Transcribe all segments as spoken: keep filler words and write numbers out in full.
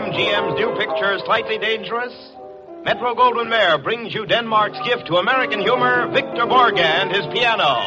M G M's new picture, Slightly Dangerous? Metro-Goldwyn-Mayer brings you Denmark's gift to American humor, Victor Borge and his piano.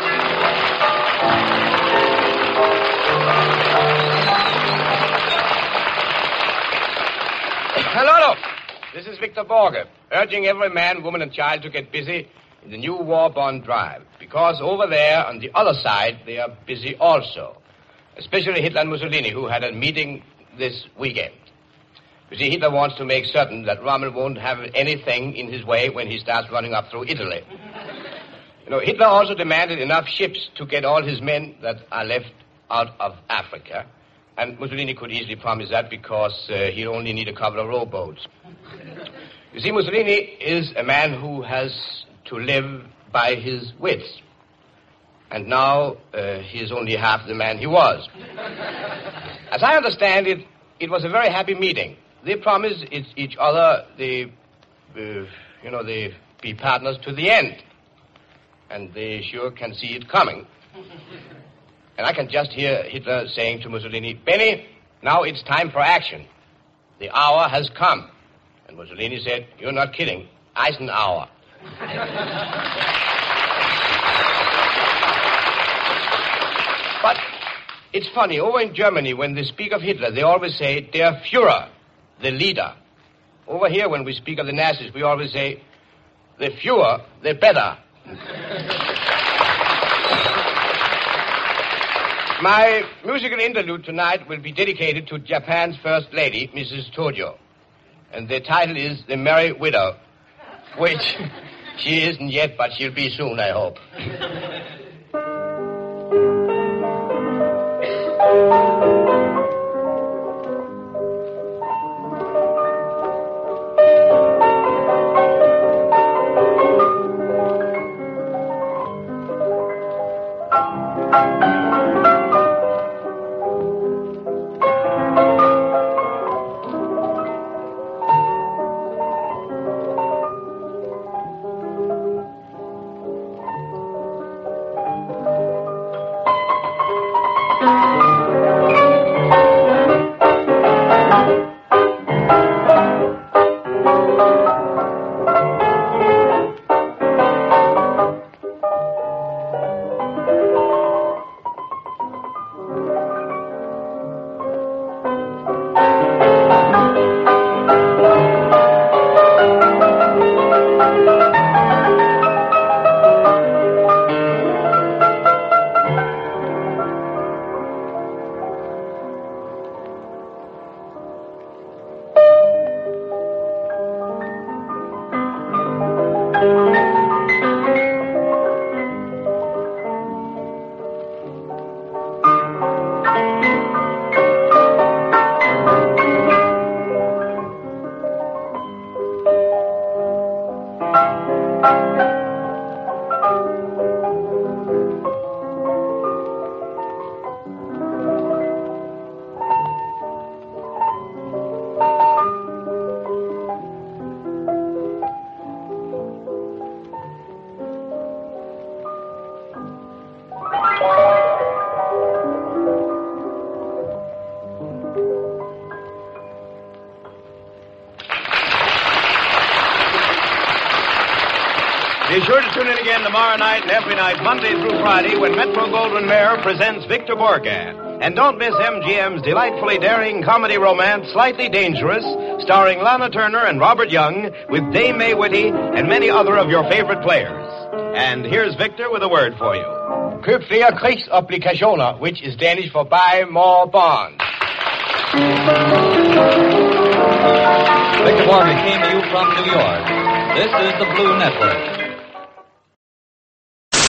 Hello, this is Victor Borge, urging every man, woman, and child to get busy in the new war bond drive, because over there, on the other side, they are busy also, especially Hitler and Mussolini, who had a meeting this weekend. You see, Hitler wants to make certain that Rommel won't have anything in his way when he starts running up through Italy. You know, Hitler also demanded enough ships to get all his men that are left out of Africa. And Mussolini could easily promise that because uh, he'd only need a couple of rowboats. You see, Mussolini is a man who has to live by his wits. And now uh, he is only half the man he was. As I understand it, it was a very happy meeting. They promised each other they, uh, you know, they be partners to the end. And they sure can see it coming. And I can just hear Hitler saying to Mussolini, Benny, now it's time for action. The hour has come. And Mussolini said, you're not kidding. Eisenhower. But it's funny, over in Germany, when they speak of Hitler, they always say, Der Führer, the leader. Over here, when we speak of the Nazis, we always say, the fewer, the better. My musical interlude tonight will be dedicated to Japan's First Lady, Missus Tojo. And the title is The Merry Widow, which she isn't yet, but she'll be soon, I hope. Be sure to tune in again tomorrow night and every night, Monday through Friday, when Metro-Goldwyn-Mayer presents Victor Borge. And don't miss M G M's delightfully daring comedy romance, Slightly Dangerous, starring Lana Turner and Robert Young, with Dame May Whitty and many other of your favorite players. And here's Victor with a word for you. Køb flere krigsobligationer, which is Danish for buy more bonds. Victor Borge came to you from New York. This is the Blue Network.